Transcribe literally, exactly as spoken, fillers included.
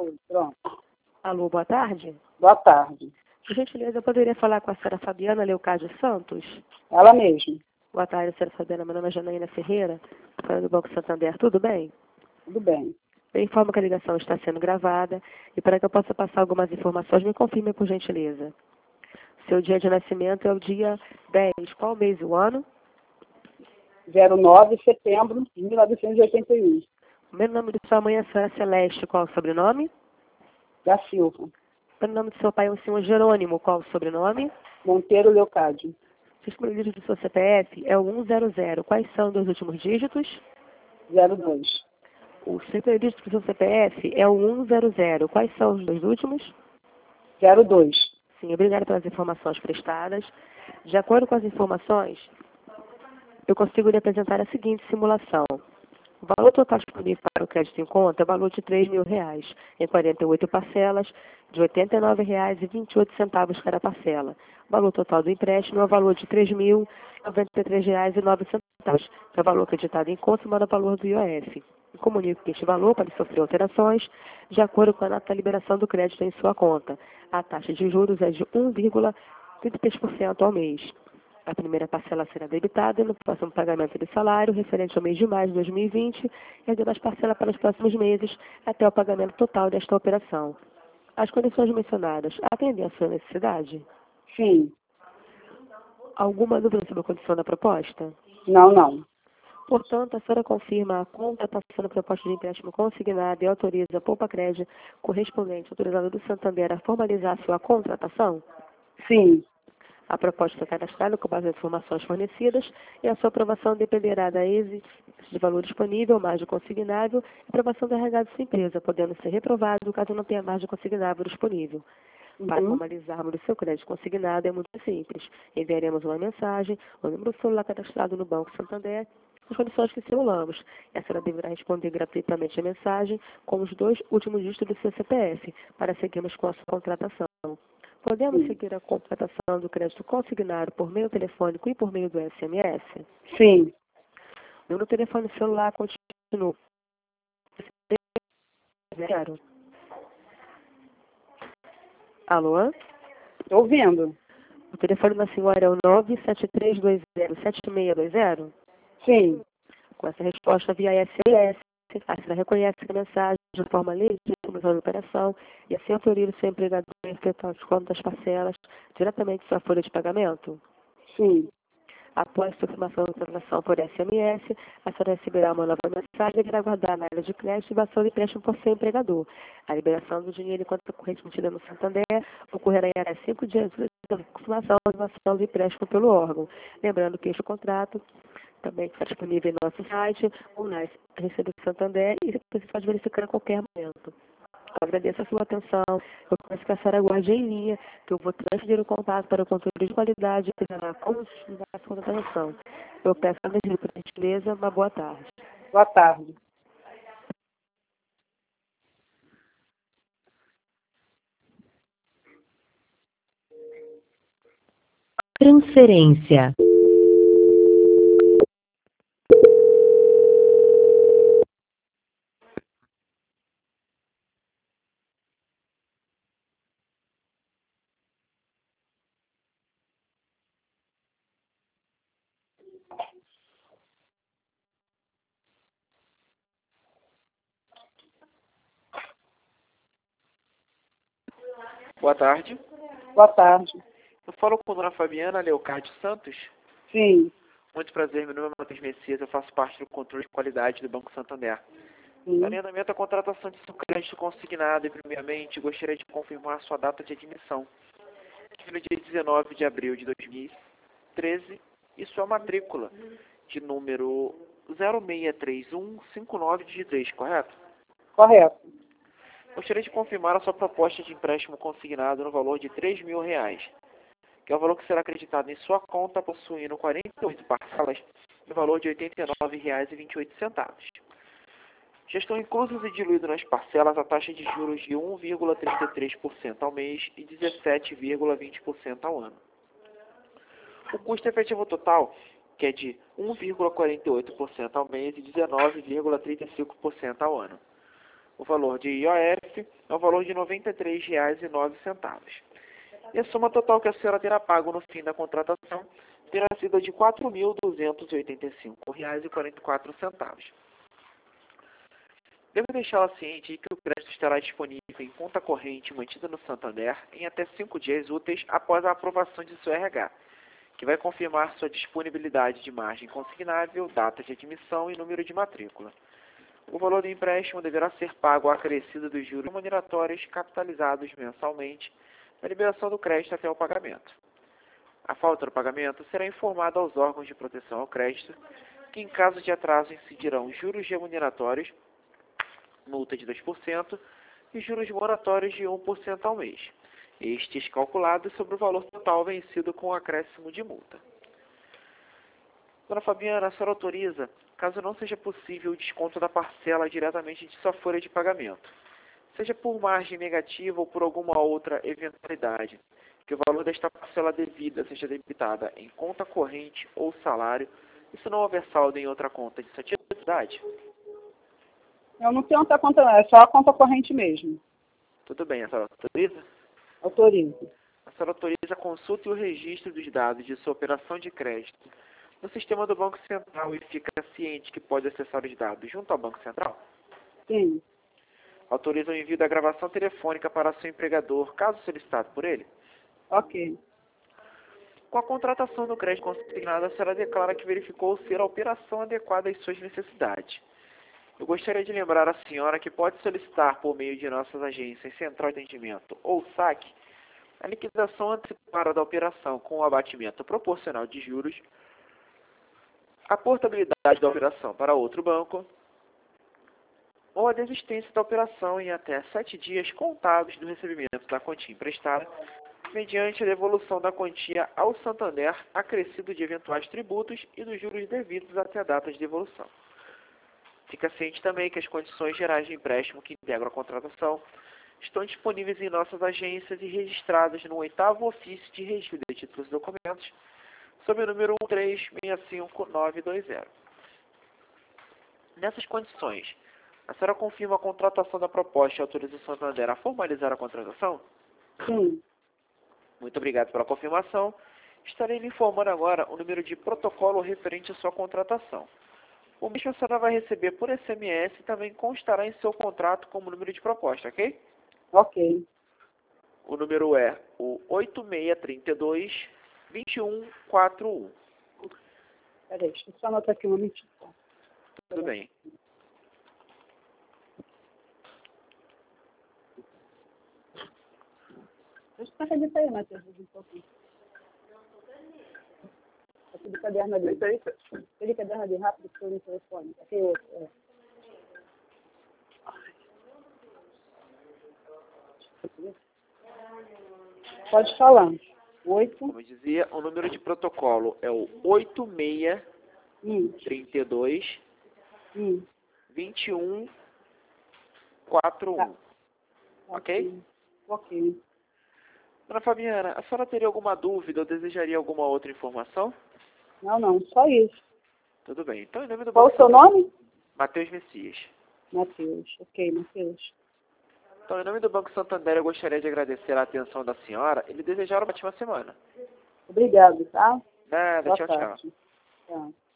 Oi, pronto. Alô, boa tarde. Boa tarde. Por gentileza, eu poderia falar com a senhora Fabiana Leocádio Santos? Ela mesma. Boa tarde, senhora Fabiana. Meu nome é Janaína Ferreira, falando do Banco Santander. Tudo bem? Tudo bem. Eu informo que a ligação está sendo gravada e para que eu possa passar algumas informações, me confirme por gentileza. Seu dia de nascimento é o dia dez. Qual mês e o ano? zero nove de setembro de mil novecentos e oitenta e um. O primeiro nome de sua mãe é a senhora Celeste. Qual o sobrenome? Da Silva. O primeiro nome do seu pai é o senhor Jerônimo. Qual o sobrenome? Monteiro Leocádio. O primeiro dígito do seu C P F é o cento e zero. Quais são os dois últimos dígitos? zero dois. O primeiro dígito do seu C P F é o cento e zero. Quais são os dois últimos? zero dois. Sim, obrigada pelas informações prestadas. De acordo com as informações, eu consigo lhe apresentar a seguinte simulação. O valor total disponível para o crédito em conta é o valor de três mil reais, em quarenta e oito parcelas, de oitenta e nove reais e vinte e oito centavos cada parcela. O valor total do empréstimo é o valor de três mil e noventa e três reais e nove centavos, que é o valor acreditado em conta, somado ao valor do I O F. Eu comunico que este valor pode sofrer alterações de acordo com a data da liberação do crédito em sua conta. A taxa de juros é de um vírgula trinta e três por cento ao mês. A primeira parcela será debitada no próximo pagamento de salário, referente ao mês de maio de dois mil e vinte, e as demais parcelas para os próximos meses, até o pagamento total desta operação. As condições mencionadas atendem à sua necessidade? Sim. Alguma dúvida sobre a condição da proposta? Não, não. Portanto, a senhora confirma a contratação da proposta de empréstimo consignado e autoriza a Poupa Crédito correspondente autorizada do Santander a formalizar a sua contratação? Sim. A proposta foi cadastrada com base nas informações fornecidas e a sua aprovação dependerá da existência de valor disponível, margem consignável e aprovação da R H de sua empresa, podendo ser reprovado caso não tenha margem consignável disponível. Para Uhum. formalizarmos o seu crédito consignado é muito simples. Enviaremos uma mensagem, o número do celular cadastrado no Banco Santander, as condições que simulamos. A senhora deverá responder gratuitamente a mensagem com os dois últimos dígitos do seu C P F, para seguirmos com a sua contratação. Podemos Sim. seguir a contratação do crédito consignado por meio telefônico e por meio do S M S? Sim. O número do telefone celular continua. Zero. Alô? Estou ouvindo. O telefone da senhora é o nove sete três dois zero sete seis dois zero? Sim. Com essa resposta via S M S, a senhora reconhece a mensagem de forma legítima da operação e assim autoriza o seu empregador a efetuar as contas das parcelas diretamente em sua folha de pagamento? Sim. Após a confirmação da transação por S M S, a senhora receberá uma nova mensagem e deverá aguardar na área de crédito e ativação do empréstimo por seu empregador. A liberação do dinheiro enquanto corrente mantida no Santander ocorrerá em até cinco dias da confirmação da ativação do empréstimo pelo órgão. Lembrando que este contrato também está disponível em nosso site ou na agência do Santander e você pode verificar a qualquer momento. Eu agradeço a sua atenção. Eu peço que a senhora aguarde em linha, que eu vou transferir o contato para o controle de qualidade e terá como estudar a sua transação. Eu peço a por gentileza, uma boa tarde. Boa tarde. Transferência. Boa tarde. Boa tarde. Eu falo com a dona Fabiana Leocádio Santos. Sim. Muito prazer, meu nome é Matheus Messias, eu faço parte do controle de qualidade do Banco Santander. Sim. No alinhamento à contratação de seu crédito consignado, e primeiramente gostaria de confirmar sua data de admissão, que foi no dia dezenove de abril de dois mil e treze, e sua matrícula, de número zero seis três um cinco nove três, correto? Correto. Gostaria de confirmar a sua proposta de empréstimo consignado no valor de três mil reais, que é o valor que será acreditado em sua conta, possuindo quarenta e oito parcelas, no valor de oitenta e nove reais e vinte e oito centavos. Já estão inclusas e diluídas nas parcelas a taxa de juros de um vírgula trinta e três por cento ao mês e dezessete vírgula vinte por cento ao ano. O custo efetivo total, que é de um vírgula quarenta e oito por cento ao mês e dezenove vírgula trinta e cinco por cento ao ano. O valor de I O F F no valor de noventa e três reais e nove centavos. E a soma total que a senhora terá pago no fim da contratação terá sido de quatro mil duzentos e oitenta e cinco reais e quarenta e quatro centavos. Devo deixá-la ciente que o crédito estará disponível em conta corrente mantida no Santander em até cinco dias úteis após a aprovação de seu R H, que vai confirmar sua disponibilidade de margem consignável, data de admissão e número de matrícula. O valor do empréstimo deverá ser pago acrescido dos juros remuneratórios capitalizados mensalmente na liberação do crédito até o pagamento. A falta do pagamento será informada aos órgãos de proteção ao crédito, que em caso de atraso incidirão juros remuneratórios, multa de dois por cento e juros moratórios de um por cento ao mês, estes calculados sobre o valor total vencido com o acréscimo de multa. Dona Fabiana, a senhora autoriza, caso não seja possível o desconto da parcela diretamente de sua folha de pagamento, seja por margem negativa ou por alguma outra eventualidade, que o valor desta parcela devida seja debitada em conta corrente ou salário, e se não houver saldo em outra conta de sua atividade? Eu não tenho outra conta, é só a conta corrente mesmo. Tudo bem, a senhora autoriza? Autorizo. A senhora autoriza a consulta e o registro dos dados de sua operação de crédito no sistema do Banco Central e fica ciente que pode acessar os dados junto ao Banco Central? Sim. Autoriza o envio da gravação telefônica para seu empregador, caso solicitado por ele? Ok. Com a contratação do crédito consignado, a senhora declara que verificou ser a operação adequada às suas necessidades. Eu gostaria de lembrar a senhora que pode solicitar por meio de nossas agências Central de Atendimento ou S A C a liquidação antecipada da operação com o abatimento proporcional de juros, a portabilidade da operação para outro banco ou a desistência da operação em até sete dias contados do recebimento da quantia emprestada, mediante a devolução da quantia ao Santander acrescido de eventuais tributos e dos juros devidos até a data de devolução. Fica ciente também que as condições gerais de empréstimo que integram a contratação estão disponíveis em nossas agências e registradas no oitavo ofício de registro de títulos e documentos, sob o número um três seis cinco nove dois zero. Nessas condições, a senhora confirma a contratação da proposta e autoriza o Santander a formalizar a contratação? Sim. Muito obrigado pela confirmação. Estarei lhe informando agora o número de protocolo referente à sua contratação. O mesmo a senhora vai receber por S M S e também constará em seu contrato como número de proposta, ok? Ok. O número é o oito seis três dois, dois um quatro um. Peraí, deixa eu só anotar aqui um minutinho. Tudo bem. Deixa eu carregar isso aí, Matheus, um pouquinho. Aquele caderno ali. Aquele caderno ali, rápido, que eu no telefone. Aquele outro, é. Pode falar. Oito. Como eu dizia, o número de protocolo é o oito seis Hum. três dois, Hum. dois um quatro um. Tá. Ok? Ok. Dona Fabiana, a senhora teria alguma dúvida ou desejaria alguma outra informação? Não, não, só isso. Tudo bem. Então, em nome do Qual Banco o seu Santander- nome? Matheus Messias. Matheus. Ok, Matheus. Então, em nome do Banco Santander, eu gostaria de agradecer a atenção da senhora e lhe desejar uma ótima semana. Obrigado, tá? Nada, Boa tchau, tchau. tarde. Tchau.